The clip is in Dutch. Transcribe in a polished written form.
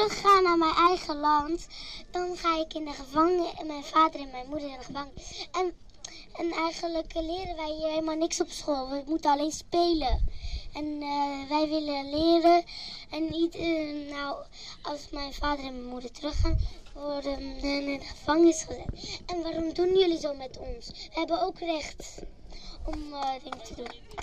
terugga naar mijn eigen land, dan ga ik in de gevangenis. En mijn vader en mijn moeder in de gevangenis. En eigenlijk leren wij hier helemaal niks op school. We moeten alleen spelen. En wij willen leren. En als mijn vader en mijn moeder teruggaan, worden in de gevangenis gezet. En waarom doen jullie zo met ons? We hebben ook recht om dingen te doen.